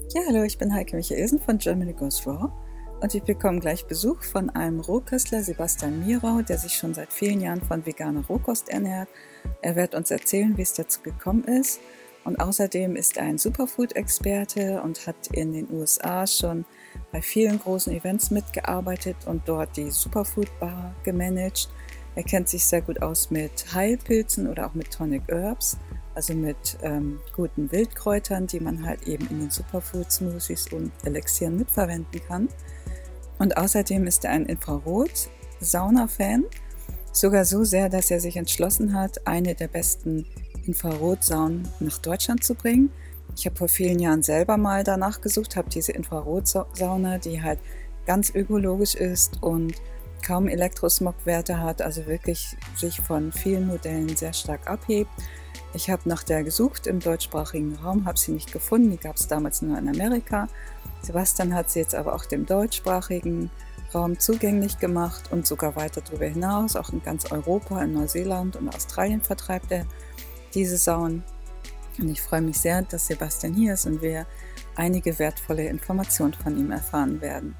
Ja, hallo, ich bin Heike Michaelsen von Germany Goes Raw und ich bekomme gleich Besuch von einem Rohköstler, Sebastian Mirau, der sich schon seit vielen Jahren von veganer Rohkost ernährt. Er wird uns erzählen, wie es dazu gekommen ist, und außerdem ist er ein Superfood-Experte und hat in den USA schon bei vielen großen Events mitgearbeitet und dort die Superfood Bar gemanagt. Er kennt sich sehr gut aus mit Heilpilzen oder auch mit Tonic Herbs, also mit guten Wildkräutern, die man halt eben in den Superfood-Smoothies und Elixieren mitverwenden kann. Und außerdem ist er ein Infrarot-Sauna-Fan, sogar so sehr, dass er sich entschlossen hat, eine der besten Infrarotsaunen nach Deutschland zu bringen. Ich habe vor vielen Jahren selber mal danach gesucht, habe diese Infrarotsauna, die halt ganz ökologisch ist und kaum Elektrosmogwerte hat, also wirklich sich von vielen Modellen sehr stark abhebt. Ich habe nach der gesucht im deutschsprachigen Raum, habe sie nicht gefunden, die gab es damals nur in Amerika. Sebastian hat sie jetzt aber auch dem deutschsprachigen Raum zugänglich gemacht und sogar weiter darüber hinaus, auch in ganz Europa, in Neuseeland und Australien vertreibt er diese Saunen. Und ich freue mich sehr, dass Sebastian hier ist und wir einige wertvolle Informationen von ihm erfahren werden.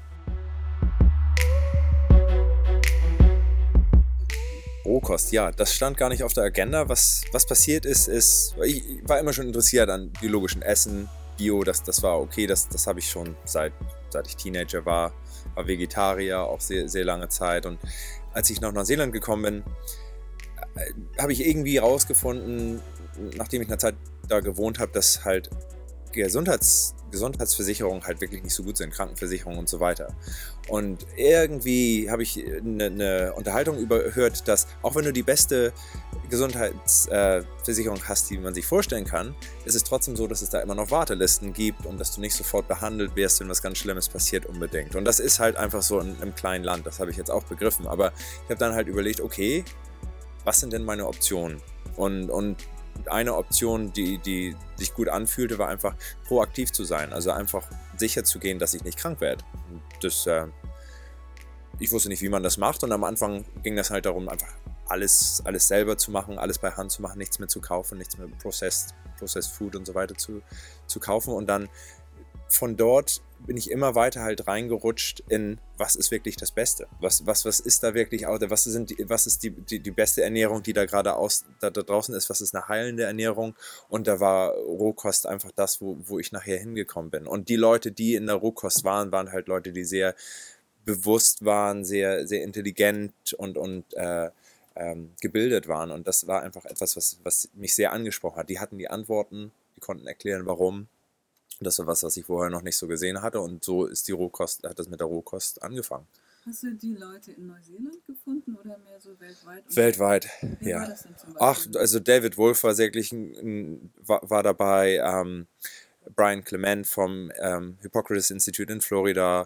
Rohkost, ja, das stand gar nicht auf der Agenda. Was passiert ist, ich war immer schon interessiert an biologischem Essen, Bio, das war okay, das habe ich schon seit ich Teenager war Vegetarier, auch sehr, sehr lange Zeit. Und als ich nach Neuseeland gekommen bin, habe ich irgendwie rausgefunden, nachdem ich eine Zeit da gewohnt habe, dass halt Gesundheitsversicherungen halt wirklich nicht so gut sind, Krankenversicherungen und so weiter. Und irgendwie habe ich eine Unterhaltung überhört, dass auch wenn du die beste Gesundheitsversicherung hast, die man sich vorstellen kann, ist es trotzdem so, dass es da immer noch Wartelisten gibt und dass du nicht sofort behandelt wirst, wenn was ganz Schlimmes passiert unbedingt. Und das ist halt einfach so in einem kleinen Land, das habe ich jetzt auch begriffen. Aber ich habe dann halt überlegt, okay, was sind denn meine Optionen? Und eine Option, die sich gut anfühlte, war einfach proaktiv zu sein. Also einfach sicher zu gehen, dass ich nicht krank werde. Ich wusste nicht, wie man das macht, und am Anfang ging das halt darum, einfach alles selber zu machen, alles bei Hand zu machen, nichts mehr zu kaufen, nichts mehr Processed Food und so weiter zu kaufen. Und dann von dort bin ich immer weiter halt reingerutscht in, was ist wirklich das Beste? Was ist da wirklich, was ist die beste Ernährung, die da gerade da draußen ist? Was ist eine heilende Ernährung? Und da war Rohkost einfach das, wo ich nachher hingekommen bin. Und die Leute, die in der Rohkost waren halt Leute, die sehr bewusst waren, sehr, sehr intelligent und gebildet waren. Und das war einfach etwas, was mich sehr angesprochen hat. Die hatten die Antworten, die konnten erklären, warum. Das war was ich vorher noch nicht so gesehen hatte, und so ist hat das mit der Rohkost angefangen. Hast du die Leute in Neuseeland gefunden oder mehr so weltweit? Weltweit, Wer war ja. das denn zum Ach, Beispiel? also David Wolf war wirklich war dabei, Brian Clement vom Hippocrates Institute in Florida,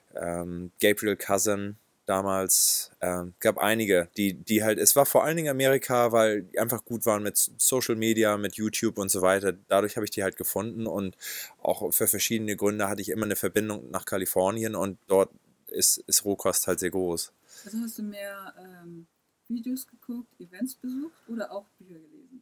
Gabriel Cousin damals, gab einige, die halt, es war vor allen Dingen Amerika, weil die einfach gut waren mit Social Media, mit YouTube und so weiter. Dadurch habe ich die halt gefunden, und auch für verschiedene Gründe hatte ich immer eine Verbindung nach Kalifornien, und dort ist Rohkost halt sehr groß. Also hast du mehr Videos geguckt, Events besucht oder auch Bücher gelesen?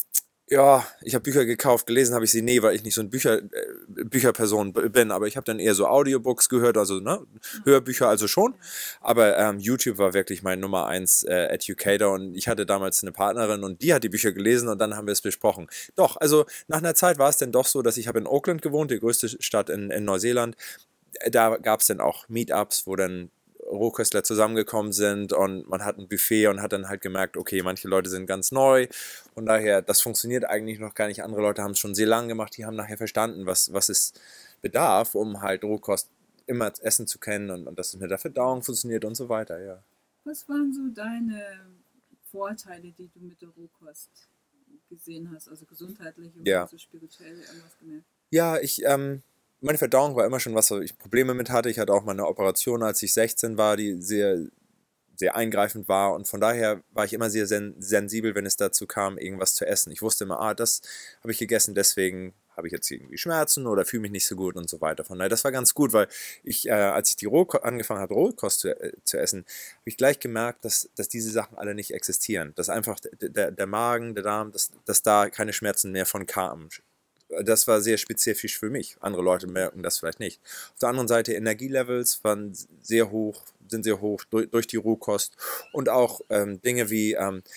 Ja, ich habe Bücher gekauft, gelesen habe ich sie nie, weil ich nicht so ein Bücherperson bin, aber ich habe dann eher so Audiobooks gehört, also ne, Hörbücher also schon, aber YouTube war wirklich mein Nummer eins Educator, und ich hatte damals eine Partnerin, und die hat die Bücher gelesen, und dann haben wir es besprochen. Doch, also nach einer Zeit war es dann doch so, dass ich habe in Auckland gewohnt, die größte Stadt in Neuseeland. Da gab es dann auch Meetups, wo dann Rohköstler zusammengekommen sind, und man hat ein Buffet und hat dann halt gemerkt, okay, manche Leute sind ganz neu, von daher, das funktioniert eigentlich noch gar nicht. Andere Leute haben es schon sehr lange gemacht, die haben nachher verstanden, was es bedarf, um halt Rohkost immer essen zu können, und dass es mit der Verdauung funktioniert und so weiter, ja. Was waren so deine Vorteile, die du mit der Rohkost gesehen hast? Also gesundheitlich oder Ja, so spirituell irgendwas gemerkt? ja, meine Verdauung war immer schon was, wo ich Probleme mit hatte. Ich hatte auch mal eine Operation, als ich 16 war, die sehr, sehr eingreifend war, und von daher war ich immer sehr sensibel, wenn es dazu kam, irgendwas zu essen. Ich wusste immer, das habe ich gegessen, deswegen habe ich jetzt irgendwie Schmerzen oder fühle mich nicht so gut und so weiter. Von daher, das war ganz gut, weil als ich angefangen habe, Rohkost zu essen, habe ich gleich gemerkt, dass diese Sachen alle nicht existieren. Dass einfach der Magen, der Darm, dass da keine Schmerzen mehr von kamen. das war sehr spezifisch für mich. Andere Leute merken das vielleicht nicht. Auf der anderen Seite, Energielevels waren sehr hoch, sind sehr hoch durch die Rohkost. Und auch Dinge wie,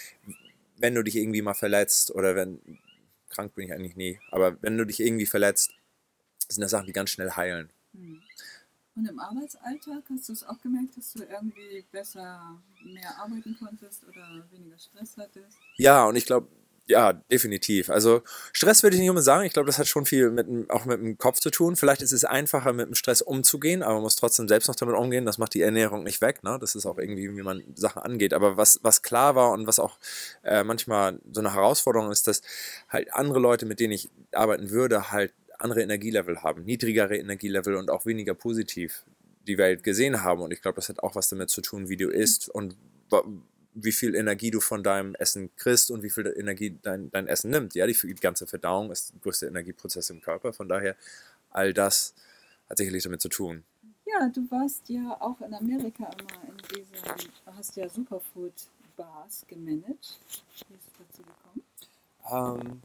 wenn du dich irgendwie mal verletzt oder krank bin ich eigentlich nie, aber wenn du dich irgendwie verletzt, sind das Sachen, die ganz schnell heilen. Und im Arbeitsalltag hast du es auch gemerkt, dass du irgendwie besser mehr arbeiten konntest oder weniger Stress hattest? Ja, und ich glaube, ja, definitiv. Also Stress würde ich nicht unbedingt sagen. Ich glaube, das hat schon viel auch mit dem Kopf zu tun. Vielleicht ist es einfacher, mit dem Stress umzugehen, aber man muss trotzdem selbst noch damit umgehen. Das macht die Ernährung nicht weg. Ne? Das ist auch irgendwie, wie man Sachen angeht. Aber was klar war und was auch manchmal so eine Herausforderung ist, dass halt andere Leute, mit denen ich arbeiten würde, halt andere Energielevel haben, niedrigere Energielevel und auch weniger positiv die Welt gesehen haben. Und ich glaube, das hat auch was damit zu tun, wie du isst und wie viel Energie du von deinem Essen kriegst und wie viel Energie dein Essen nimmt. Ja, die ganze Verdauung ist der größte Energieprozess im Körper. Von daher, all das hat sicherlich damit zu tun. Ja, du warst ja auch in Amerika immer in diesem, hast ja Superfood-Bars gemanagt. Wie ist es dazu gekommen?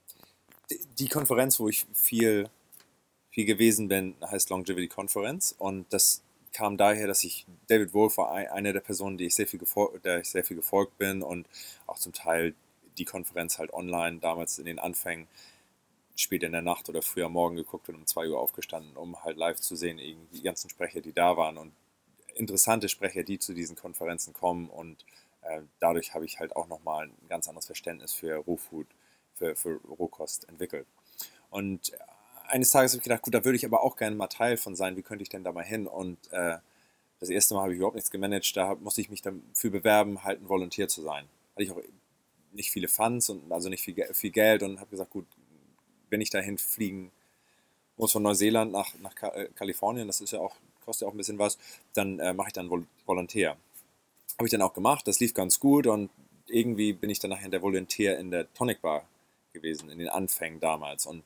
Die Konferenz, wo ich viel gewesen bin, heißt Longevity Conference und das kam daher, dass ich David Wolf war eine der Personen, der ich sehr viel gefolgt bin und auch zum Teil die Konferenz halt online damals in den Anfängen spät in der Nacht oder früh am Morgen geguckt und um 2 Uhr aufgestanden, um halt live zu sehen, irgendwie die ganzen Sprecher, die da waren und interessante Sprecher, die zu diesen Konferenzen kommen und dadurch habe ich halt auch nochmal ein ganz anderes Verständnis für Rohfood, für Rohkost entwickelt. Und eines Tages habe ich gedacht, gut, da würde ich aber auch gerne mal Teil von sein, wie könnte ich denn da mal hin? Und das erste Mal habe ich überhaupt nichts gemanagt, da musste ich mich dafür bewerben, halt ein Volontär zu sein. Hatte ich auch nicht viele Funds und also nicht viel Geld und habe gesagt, gut, wenn ich dahin fliegen muss von Neuseeland nach Kalifornien, das ist ja auch, kostet ja auch ein bisschen was, dann mache ich dann Volontär. Habe ich dann auch gemacht, das lief ganz gut und irgendwie bin ich dann nachher der Volontär in der Tonic Bar gewesen, in den Anfängen damals und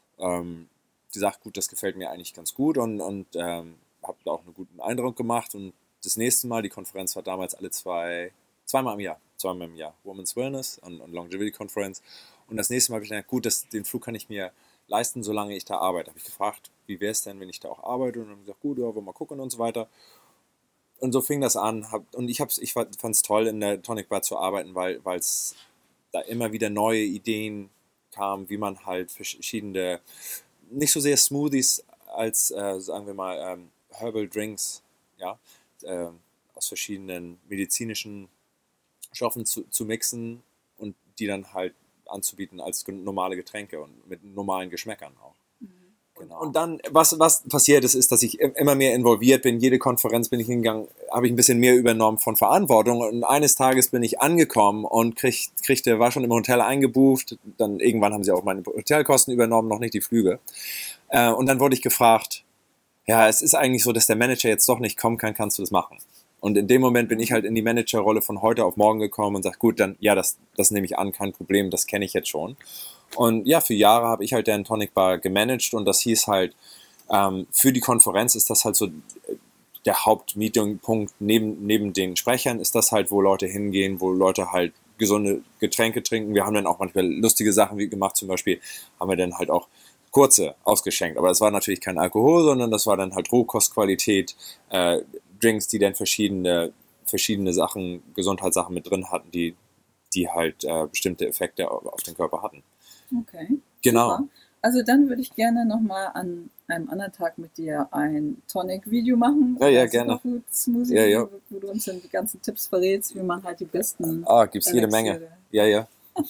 die sagt, gut, das gefällt mir eigentlich ganz gut und habe da auch einen guten Eindruck gemacht und das nächste Mal, die Konferenz war damals zweimal im Jahr, Women's Wellness und Longevity Conference und das nächste Mal habe ich gedacht, gut, den Flug kann ich mir leisten, solange ich da arbeite. Habe ich gefragt, wie wäre es denn, wenn ich da auch arbeite und dann haben gesagt, gut, ja, wollen wir mal gucken und so weiter. Und so fing das an und ich fand es toll, in der Tonic Bar zu arbeiten, weil es da immer wieder neue Ideen kam, wie man halt verschiedene, nicht so sehr Smoothies als, sagen wir mal, Herbal Drinks, ja, aus verschiedenen medizinischen Stoffen zu mixen und die dann halt anzubieten als normale Getränke und mit normalen Geschmäckern auch. Genau. Und dann, was passiert ist, dass ich immer mehr involviert bin. Jede Konferenz bin ich hingegangen, habe ich ein bisschen mehr übernommen von Verantwortung. Und eines Tages bin ich angekommen und war schon im Hotel eingebucht. Dann irgendwann haben sie auch meine Hotelkosten übernommen, noch nicht die Flüge. Und dann wurde ich gefragt, ja, es ist eigentlich so, dass der Manager jetzt doch nicht kommen kann, kannst du das machen? Und in dem Moment bin ich halt in die Managerrolle von heute auf morgen gekommen und sage, gut, dann, ja, das nehme ich an, kein Problem, das kenne ich jetzt schon. Und ja, für Jahre habe ich halt deren Tonic Bar gemanagt und das hieß halt, für die Konferenz ist das halt so der Hauptmeetingpunkt neben den Sprechern, ist das halt, wo Leute hingehen, wo Leute halt gesunde Getränke trinken. Wir haben dann auch manchmal lustige Sachen gemacht, zum Beispiel haben wir dann halt auch kurze ausgeschenkt, aber das war natürlich kein Alkohol, sondern das war dann halt Rohkostqualität, Drinks, die dann verschiedene Sachen, Gesundheitssachen mit drin hatten, die halt bestimmte Effekte auf den Körper hatten. Okay. Genau. Super. Also dann würde ich gerne nochmal an einem anderen Tag mit dir ein Tonic-Video machen. Ja, gerne. Superfood-Smoothie, Ja. wo du uns dann die ganzen Tipps verrätst, wie man halt die besten... Gibt's jede Menge. Ja.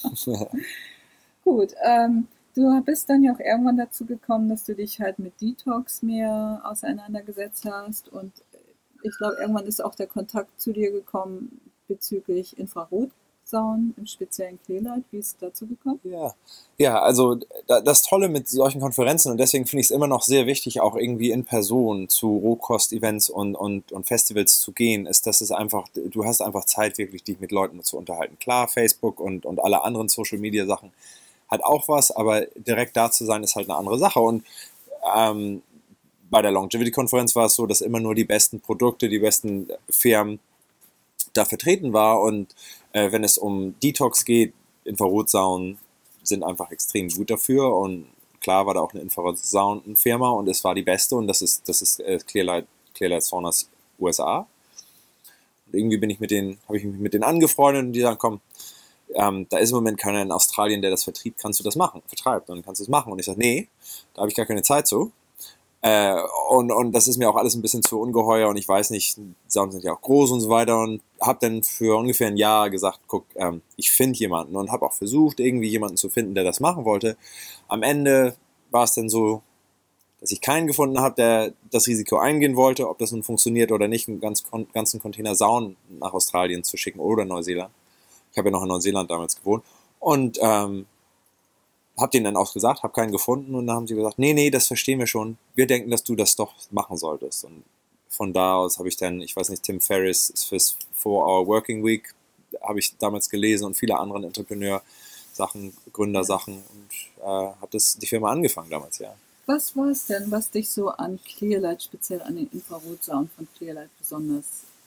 Gut, du bist dann ja auch irgendwann dazu gekommen, dass du dich halt mit Detox mehr auseinandergesetzt hast und ich glaube, irgendwann ist auch der Kontakt zu dir gekommen bezüglich Infrarotsaunen, im speziellen Clearlight. Wie ist es dazu gekommen? Ja, also das Tolle mit solchen Konferenzen und deswegen finde ich es immer noch sehr wichtig, auch irgendwie in Person zu Rohkost-Events und Festivals zu gehen, ist, dass es einfach, du hast einfach Zeit, wirklich dich mit Leuten zu unterhalten. Klar, Facebook und alle anderen Social-Media-Sachen hat auch was, aber direkt da zu sein, ist halt eine andere Sache und bei der Longevity-Konferenz war es so, dass immer nur die besten Produkte, die besten Firmen da vertreten war und wenn es um Detox geht, Infrarotsaunen sind einfach extrem gut dafür und klar war da auch eine Infrarotsound-Firma und es war die beste und das ist Clearlight Saunas USA. Und irgendwie habe ich mich mit denen angefreundet und die sagen, komm, da ist im Moment keiner in Australien, der das vertreibt, kannst du das machen? Vertreibt, dann kannst du es machen. Und ich sage, nee, da habe ich gar keine Zeit zu. Und das ist mir auch alles ein bisschen zu ungeheuer und ich weiß nicht, Saunen sind ja auch groß und so weiter und habe dann für ungefähr ein Jahr gesagt, guck, ich finde jemanden und habe auch versucht, irgendwie jemanden zu finden, der das machen wollte. Am Ende war es dann so, dass ich keinen gefunden habe, der das Risiko eingehen wollte, ob das nun funktioniert oder nicht, einen ganzen Container Saunen nach Australien zu schicken oder Neuseeland. Ich habe ja noch in Neuseeland damals gewohnt und habe denen dann auch gesagt, habe keinen gefunden und dann haben sie gesagt, nee, das verstehen wir schon. Wir denken, dass du das doch machen solltest. Und von da aus habe ich dann, ich weiß nicht, Tim Ferriss fürs 4-Hour Working Week habe ich damals gelesen und viele andere Entrepreneur-Sachen, Gründersachen und habe die Firma angefangen damals, ja. Was war es denn, was dich so an Clearlight, speziell an den Infrarotsaunen von Clearlight besonders,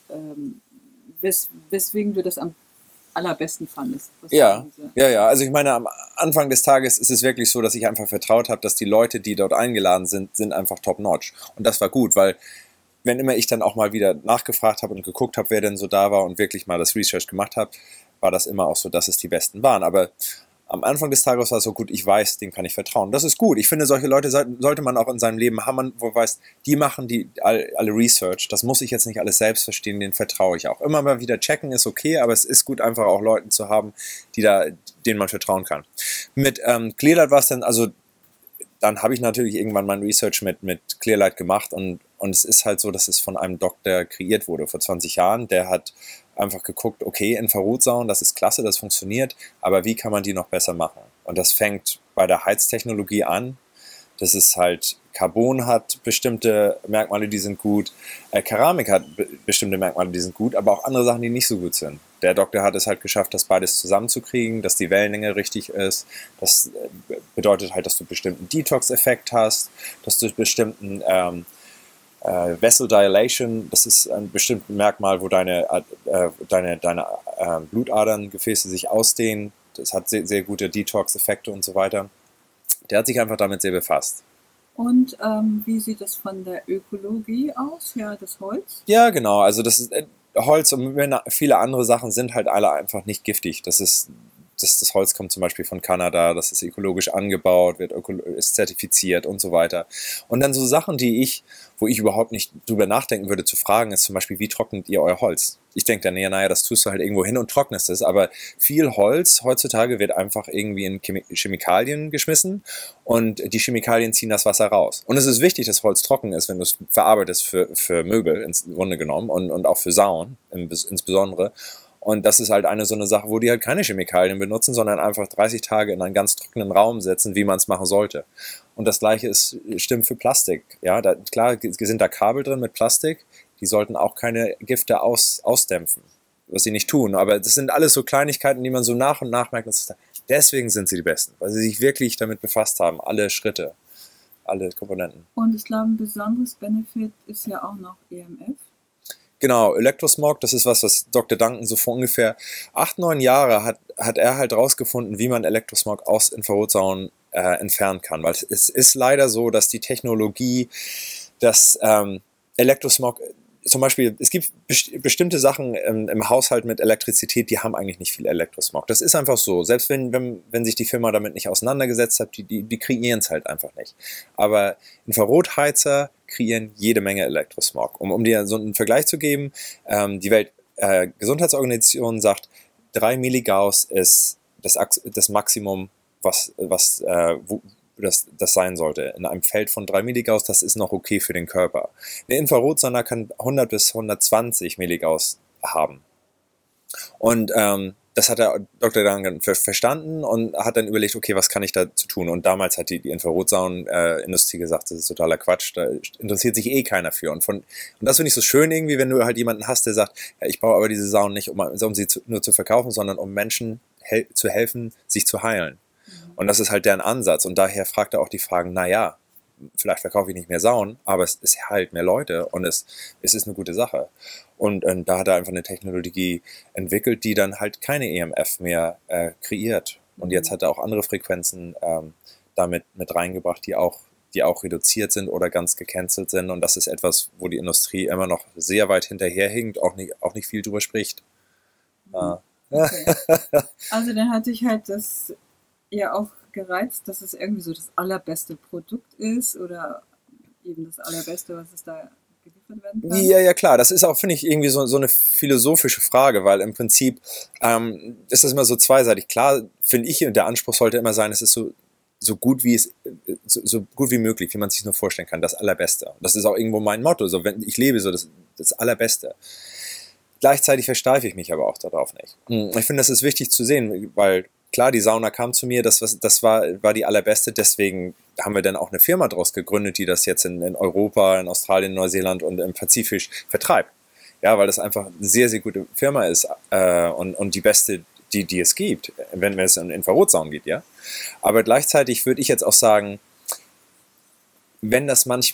weswegen du das am allerbesten fandest? Ja. Also ich meine, am Anfang des Tages ist es wirklich so, dass ich einfach vertraut habe, dass die Leute, die dort eingeladen sind einfach top-notch. Und das war gut, weil wenn immer ich dann auch mal wieder nachgefragt habe und geguckt habe, wer denn so da war und wirklich mal das Research gemacht habe, war das immer auch so, dass es die Besten waren. Aber am Anfang des Tages war es so gut, ich weiß, dem kann ich vertrauen. Das ist gut. Ich finde, solche Leute sollte man auch in seinem Leben haben, wo man weiß, die machen alle Research. Das muss ich jetzt nicht alles selbst verstehen, denen vertraue ich auch. Immer mal wieder checken ist okay, aber es ist gut, einfach auch Leuten zu haben, denen man vertrauen kann. Mit Clearlight war es dann, also dann habe ich natürlich irgendwann mein Research mit Clearlight gemacht und es ist halt so, dass es von einem Doktor kreiert wurde vor 20 Jahren. Der hat einfach geguckt, okay, Infrarotsaunen, das ist klasse, das funktioniert, aber wie kann man die noch besser machen? Und das fängt bei der Heiztechnologie an. Das ist halt, Carbon hat bestimmte Merkmale, die sind gut, Keramik hat bestimmte Merkmale, die sind gut, aber auch andere Sachen, die nicht so gut sind. Der Doktor hat es halt geschafft, das beides zusammenzukriegen, dass die Wellenlänge richtig ist. Das bedeutet halt, dass du einen bestimmten Detox-Effekt hast, dass du bestimmten Vessel Dilation, das ist ein bestimmtes Merkmal, wo deine Blutadern, Gefäße sich ausdehnen. Das hat sehr, sehr gute Detox-Effekte und so weiter. Der hat sich einfach damit sehr befasst. Und wie sieht das von der Ökologie aus? Ja, das Holz? Ja, genau. Also das ist Holz und viele andere Sachen sind halt alle einfach nicht giftig. Das Holz kommt zum Beispiel von Kanada, das ist ökologisch angebaut, ist zertifiziert und so weiter. Und dann so Sachen, wo ich überhaupt nicht drüber nachdenken würde zu fragen, ist zum Beispiel, wie trocknet ihr euer Holz? Ich denke dann, naja, das tust du halt irgendwo hin und trocknest es, aber viel Holz heutzutage wird einfach irgendwie in Chemikalien geschmissen und die Chemikalien ziehen das Wasser raus. Und es ist wichtig, dass Holz trocken ist, wenn du es verarbeitest für Möbel, ins Grunde genommen, und auch für Saunen insbesondere. Und das ist halt so eine Sache, wo die halt keine Chemikalien benutzen, sondern einfach 30 Tage in einen ganz trockenen Raum setzen, wie man es machen sollte. Und das Gleiche stimmt für Plastik. Ja, klar sind da Kabel drin mit Plastik, die sollten auch keine Gifte ausdämpfen, was sie nicht tun. Aber das sind alles so Kleinigkeiten, die man so nach und nach merkt. Deswegen sind sie die Besten, weil sie sich wirklich damit befasst haben, alle Schritte, alle Komponenten. Und ich glaube, ein besonderes Benefit ist ja auch noch EMF. Genau, Elektrosmog, das ist was Dr. Duncan so vor ungefähr 8-9 Jahre hat er halt rausgefunden, wie man Elektrosmog aus Infrarotsaunen entfernen kann. Weil es ist leider so, dass die Technologie, dass Elektrosmog, zum Beispiel, es gibt bestimmte Sachen im Haushalt mit Elektrizität, die haben eigentlich nicht viel Elektrosmog. Das ist einfach so. Selbst wenn sich die Firma damit nicht auseinandergesetzt hat, die kreieren es halt einfach nicht. Aber Infrarotheizer kreieren jede Menge Elektrosmog. Um dir so einen Vergleich zu geben, die Weltgesundheitsorganisation sagt, 3 Milligauss ist das Maximum, was das sein sollte. In einem Feld von 3 Milligauss, das ist noch okay für den Körper. Der Infrarotsonder kann 100 bis 120 Milligauss haben. Und das hat der Dr. Duncan verstanden und hat dann überlegt, okay, was kann ich dazu tun? Und damals hat die Infrarotsaunenindustrie gesagt, das ist totaler Quatsch, da interessiert sich eh keiner für. Und das finde ich so schön irgendwie, wenn du halt jemanden hast, der sagt, ja, ich baue aber diese Saunen nicht, um sie nur zu verkaufen, sondern um Menschen zu helfen, sich zu heilen. Und das ist halt deren Ansatz. Und daher fragt er auch die Fragen, naja, vielleicht verkaufe ich nicht mehr Saunen, aber es heilt mehr Leute und es ist eine gute Sache. Und da hat er einfach eine Technologie entwickelt, die dann halt keine EMF mehr kreiert. Und jetzt hat er auch andere Frequenzen damit mit reingebracht, die auch reduziert sind oder ganz gecancelt sind. Und das ist etwas, wo die Industrie immer noch sehr weit hinterherhinkt, auch nicht viel drüber spricht. Okay. Also dann hatte ich halt das ja auch gereizt, dass es irgendwie so das allerbeste Produkt ist oder eben das allerbeste, was es da geliefert werden kann. Ja, klar. Das ist auch, finde ich, irgendwie so eine philosophische Frage, weil im Prinzip ist das immer so zweiseitig. Klar, finde ich, der Anspruch sollte immer sein, es ist so gut so gut wie möglich, wie man sich nur vorstellen kann, das Allerbeste. Das ist auch irgendwo mein Motto. So, wenn ich lebe so das Allerbeste. Gleichzeitig versteife ich mich aber auch darauf nicht. Ich finde, das ist wichtig zu sehen, weil klar, die Sauna kam zu mir, das war die allerbeste, deswegen haben wir dann auch eine Firma daraus gegründet, die das jetzt in Europa, in Australien, Neuseeland und im Pazifik vertreibt. Ja, weil das einfach eine sehr, sehr gute Firma ist und die beste, die es gibt, wenn es um Infrarotsaunen geht, ja. Aber gleichzeitig würde ich jetzt auch sagen, wenn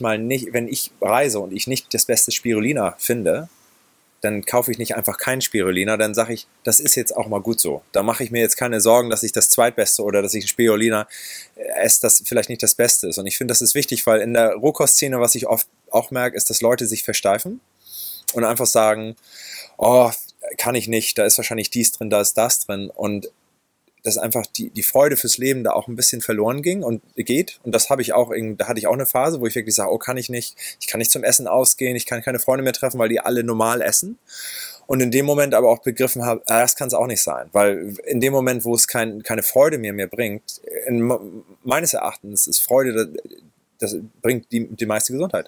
ich reise und ich nicht das beste Spirulina finde, dann kaufe ich nicht einfach kein Spirulina, dann sage ich, das ist jetzt auch mal gut so. Da mache ich mir jetzt keine Sorgen, dass ich das Zweitbeste oder dass ich ein Spirulina esse, das vielleicht nicht das Beste ist. Und ich finde, das ist wichtig, weil in der Rohkostszene, was ich oft auch merke, ist, dass Leute sich versteifen und einfach sagen, oh, kann ich nicht, da ist wahrscheinlich dies drin, da ist das drin. Und dass einfach die Freude fürs Leben da auch ein bisschen verloren ging und geht. Und das da hatte ich auch eine Phase, wo ich wirklich sage, oh, kann ich nicht zum Essen ausgehen, ich kann keine Freunde mehr treffen, weil die alle normal essen. Und in dem Moment aber auch begriffen habe, das kann es auch nicht sein. Weil in dem Moment, wo es keine Freude mehr bringt, meines Erachtens ist Freude, das bringt die meiste Gesundheit.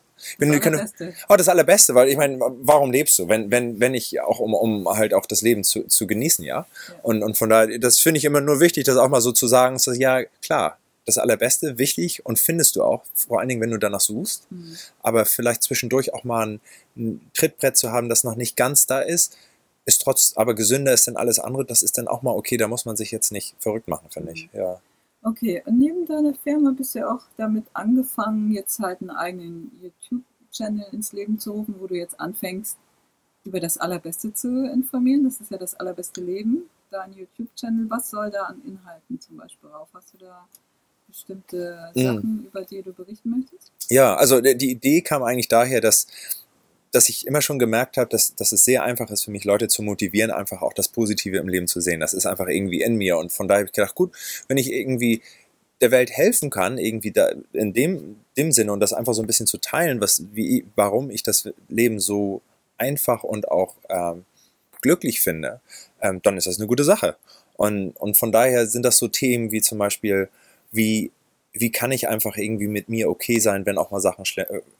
Das Allerbeste, weil ich meine, warum lebst du? Wenn ich auch, um halt auch das Leben zu genießen, ja? Und von daher, das finde ich immer nur wichtig, das auch mal so zu sagen, dass, ja, klar, das Allerbeste, wichtig und findest du auch, vor allen Dingen, wenn du danach suchst, aber vielleicht zwischendurch auch mal ein Trittbrett zu haben, das noch nicht ganz da ist aber gesünder ist denn alles andere, das ist dann auch mal okay, da muss man sich jetzt nicht verrückt machen, finde ich, ja. Okay, und neben deiner Firma bist du ja auch damit angefangen, jetzt halt einen eigenen YouTube-Channel ins Leben zu rufen, wo du jetzt anfängst, über das Allerbeste zu informieren. Das ist ja das allerbeste Leben, dein YouTube-Channel. Was soll da an Inhalten zum Beispiel drauf? Hast du da bestimmte Sachen, über die du berichten möchtest? Ja, also die Idee kam eigentlich daher, dass ich immer schon gemerkt habe, dass es sehr einfach ist für mich, Leute zu motivieren, einfach auch das Positive im Leben zu sehen. Das ist einfach irgendwie in mir. Und von daher habe ich gedacht, gut, wenn ich irgendwie der Welt helfen kann, irgendwie da in dem Sinne und das einfach so ein bisschen zu teilen, warum ich das Leben so einfach und auch glücklich finde, dann ist das eine gute Sache. Und von daher sind das so Themen wie zum Beispiel, wie kann ich einfach irgendwie mit mir okay sein, wenn auch mal Sachen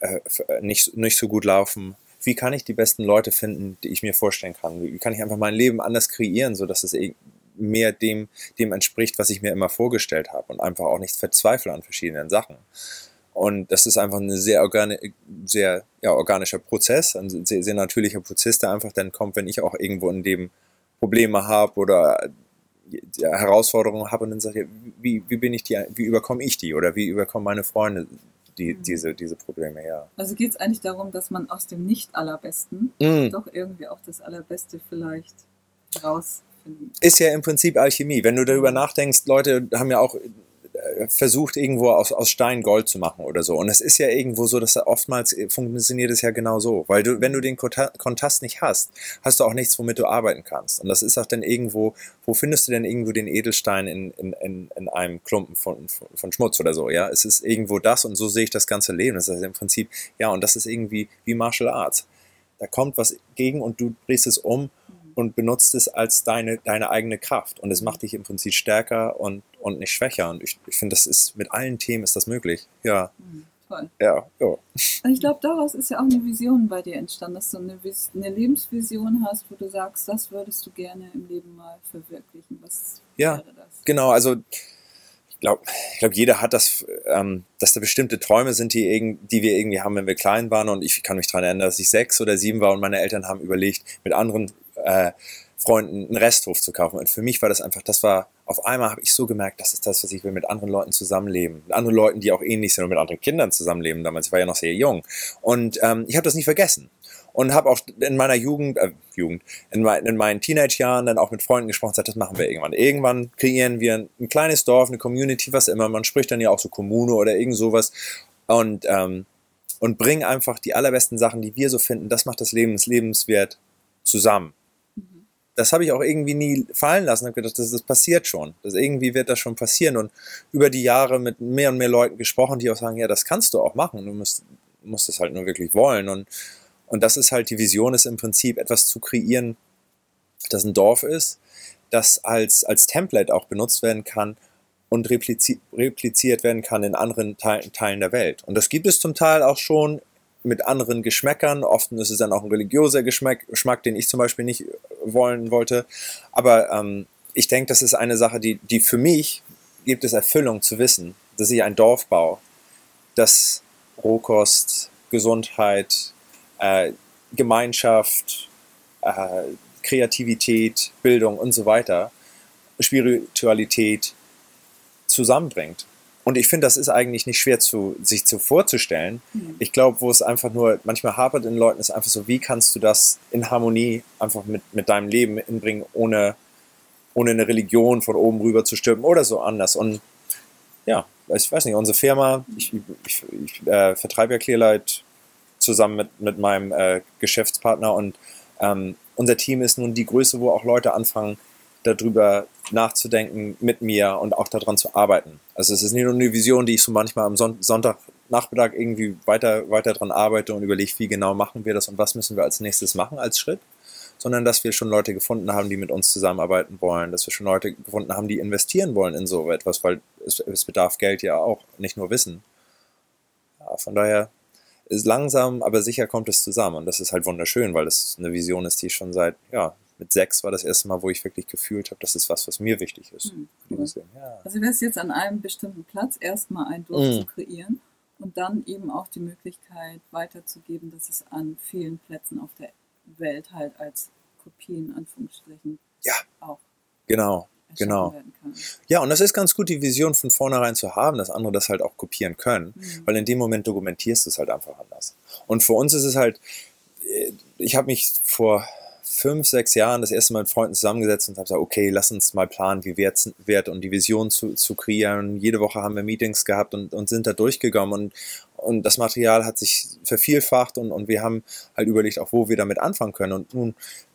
nicht so gut laufen? Wie kann ich die besten Leute finden, die ich mir vorstellen kann? Wie kann ich einfach mein Leben anders kreieren, sodass es mehr dem entspricht, was ich mir immer vorgestellt habe und einfach auch nicht verzweifle an verschiedenen Sachen. Und das ist einfach ein sehr organischer Prozess, ein sehr, sehr natürlicher Prozess, der einfach dann kommt, wenn ich auch irgendwo in dem Probleme habe oder Herausforderungen habe und dann sage ich, wie überkomme ich die oder wie überkommen meine Freunde diese Probleme, ja. Also geht es eigentlich darum, dass man aus dem Nicht-Allerbesten doch irgendwie auch das Allerbeste vielleicht rausfinden. Ist ja im Prinzip Alchemie. Wenn du darüber nachdenkst, Leute haben ja auch versucht, irgendwo aus Stein Gold zu machen oder so. Und es ist ja irgendwo so, dass oftmals funktioniert es ja genau so. Weil wenn du den Kontrast nicht hast, hast du auch nichts, womit du arbeiten kannst. Und das ist auch dann irgendwo, wo findest du denn irgendwo den Edelstein in einem Klumpen von Schmutz oder so, ja? Es ist irgendwo das und so sehe ich das ganze Leben. Das ist im Prinzip, ja, und das ist irgendwie wie Martial Arts. Da kommt was gegen und du drehst es um und benutzt es als deine eigene Kraft. Und es macht dich im Prinzip stärker und nicht schwächer. Und ich finde, das ist mit allen Themen ist das möglich. Ja. Toll. Ja. Und ich glaube, daraus ist ja auch eine Vision bei dir entstanden, dass du eine Lebensvision hast, wo du sagst, das würdest du gerne im Leben mal verwirklichen. Was wäre das? Genau. Also ich glaube, jeder hat das, dass da bestimmte Träume sind, die wir irgendwie haben, wenn wir klein waren. Und ich kann mich daran erinnern, dass ich 6 oder 7 war und meine Eltern haben überlegt, mit anderen Freunden einen Resthof zu kaufen. Und für mich war das einfach, auf einmal habe ich so gemerkt, das ist das, was ich will, mit anderen Leuten zusammenleben. Mit anderen Leuten, die auch ähnlich sind und mit anderen Kindern zusammenleben damals. Ich war ja noch sehr jung. Und ich habe das nie vergessen. Und habe auch in meiner in meinen Teenage-Jahren dann auch mit Freunden gesprochen und gesagt, das machen wir irgendwann. Irgendwann kreieren wir ein kleines Dorf, eine Community, was immer. Man spricht dann ja auch so Kommune oder irgend sowas. Und bringen einfach die allerbesten Sachen, die wir so finden, das macht das Leben lebenswert, zusammen. Das habe ich auch irgendwie nie fallen lassen. Ich habe gedacht, das passiert schon. Irgendwie wird das schon passieren. Und über die Jahre mit mehr und mehr Leuten gesprochen, die auch sagen, ja, das kannst du auch machen. Du musst es halt nur wirklich wollen. Und das ist halt, die Vision ist im Prinzip, etwas zu kreieren, das ein Dorf ist, das als Template auch benutzt werden kann und repliziert werden kann in anderen Teilen der Welt. Und das gibt es zum Teil auch schon mit anderen Geschmäckern. Oft ist es dann auch ein religiöser Geschmack, den ich zum Beispiel nicht wollte. Aber ich denke, das ist eine Sache, die für mich gibt es Erfüllung zu wissen, dass ich ein Dorf baue, das Rohkost, Gesundheit, Gemeinschaft, Kreativität, Bildung und so weiter, Spiritualität zusammenbringt. Und ich finde, das ist eigentlich nicht schwer sich vorzustellen. Ich glaube, wo es einfach nur manchmal hapert in Leuten, ist einfach so, wie kannst du das in Harmonie einfach mit deinem Leben hinbringen, ohne eine Religion von oben rüber zu stülpen oder so anders. Und ja, ich weiß nicht, unsere Firma, ich vertreibe ja Clearlight zusammen mit meinem Geschäftspartner und unser Team ist nun die Größe, wo auch Leute anfangen, darüber nachzudenken mit mir und auch daran zu arbeiten. Also es ist nicht nur eine Vision, die ich so manchmal am Sonntagnachmittag irgendwie weiter dran arbeite und überlege, wie genau machen wir das und was müssen wir als nächstes machen als Schritt, sondern dass wir schon Leute gefunden haben, die mit uns zusammenarbeiten wollen, dass wir schon Leute gefunden haben, die investieren wollen in so etwas, weil es bedarf Geld ja auch, nicht nur Wissen. Ja, von daher ist langsam, aber sicher kommt es zusammen und das ist halt wunderschön, weil es eine Vision ist, die schon mit 6 war das erste Mal, wo ich wirklich gefühlt habe, das ist was mir wichtig ist. Cool. Ja. Also wäre es jetzt an einem bestimmten Platz erstmal ein Dorf zu kreieren und dann eben auch die Möglichkeit weiterzugeben, dass es an vielen Plätzen auf der Welt halt als Kopien, Anführungsstrichen, auch genau. werden kann. Ja, und das ist ganz gut, die Vision von vornherein zu haben, dass andere das halt auch kopieren können, weil in dem Moment dokumentierst du es halt einfach anders. Und für uns ist es halt, ich habe mich vor 5, 6 Jahren das erste Mal mit Freunden zusammengesetzt und habe gesagt, okay, lass uns mal planen, wie Wert und die Vision zu kreieren. Jede Woche haben wir Meetings gehabt und sind da durchgegangen und das Material hat sich vervielfacht und wir haben halt überlegt, auch wo wir damit anfangen können. Und nun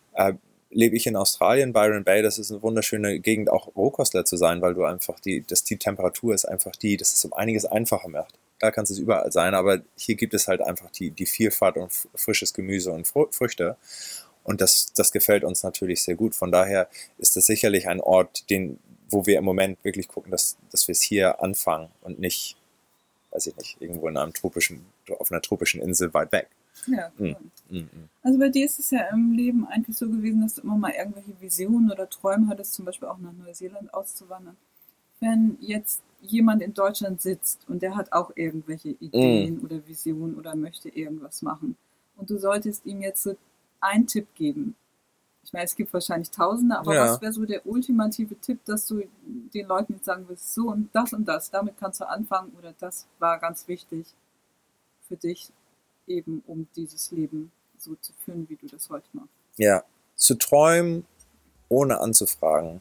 lebe ich in Australien, Byron Bay, das ist eine wunderschöne Gegend, auch Rohkostler zu sein, weil du einfach die Temperatur ist einfach dass es um einiges einfacher macht. Da kann es überall sein, aber hier gibt es halt einfach die Vielfalt und frisches Gemüse und Früchte. Und das gefällt uns natürlich sehr gut. Von daher ist das sicherlich ein Ort, wo wir im Moment wirklich gucken, dass wir es hier anfangen und nicht, weiß ich nicht, irgendwo auf einer tropischen Insel weit weg. Ja, cool. Also bei dir ist es ja im Leben eigentlich so gewesen, dass du immer mal irgendwelche Visionen oder Träume hattest, zum Beispiel auch nach Neuseeland auszuwandern. Wenn jetzt jemand in Deutschland sitzt und der hat auch irgendwelche Ideen oder Visionen oder möchte irgendwas machen und du solltest ihm jetzt so einen Tipp geben. Ich meine, es gibt wahrscheinlich Tausende, aber was wäre so der ultimative Tipp, dass du den Leuten jetzt sagen willst, so und das, damit kannst du anfangen oder das war ganz wichtig für dich, eben um dieses Leben so zu führen, wie du das heute machst. Ja, zu träumen, ohne anzufragen,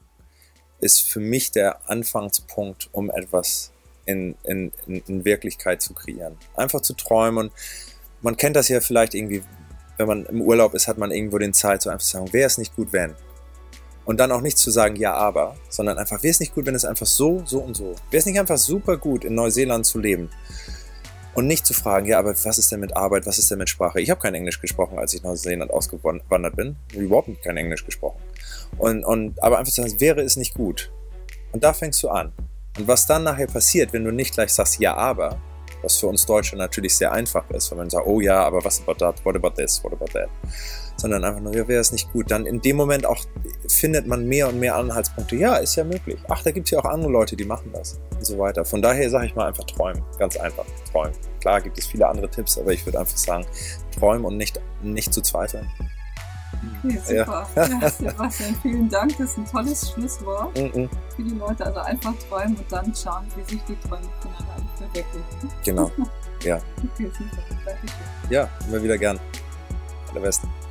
ist für mich der Anfangspunkt, um etwas in Wirklichkeit zu kreieren. Einfach zu träumen. Und man kennt das ja vielleicht irgendwie, wenn man im Urlaub ist, hat man irgendwo den Zeit, so einfach zu sagen, wäre es nicht gut, wenn? Und dann auch nicht zu sagen, ja, aber, sondern einfach, wäre es nicht gut, wenn es einfach so und so. Wäre es nicht einfach super gut, in Neuseeland zu leben? Und nicht zu fragen, ja, aber was ist denn mit Arbeit, was ist denn mit Sprache? Ich habe kein Englisch gesprochen, als ich nach Neuseeland ausgewandert bin. Überhaupt kein Englisch gesprochen. Aber einfach zu sagen, wäre es nicht gut? Und da fängst du an. Und was dann nachher passiert, wenn du nicht gleich sagst, ja, aber, was für uns Deutsche natürlich sehr einfach ist, wenn man sagt, oh ja, aber was about that, what about this, what about that? Sondern einfach nur, ja, wäre es nicht gut. Dann in dem Moment auch findet man mehr und mehr Anhaltspunkte. Ja, ist ja möglich. Ach, da gibt es ja auch andere Leute, die machen das und so weiter. Von daher sage ich mal einfach träumen. Ganz einfach, träumen. Klar gibt es viele andere Tipps, aber ich würde einfach sagen, träumen und nicht zu zweifeln. Okay, super. Ja, Sebastian, vielen Dank. Das ist ein tolles Schlusswort für die Leute. Also einfach träumen und dann schauen, wie sich die Träume voneinander verwirklichen. Genau, ja. Okay, super. Dankeschön. Ja, immer wieder gern. Allerbesten.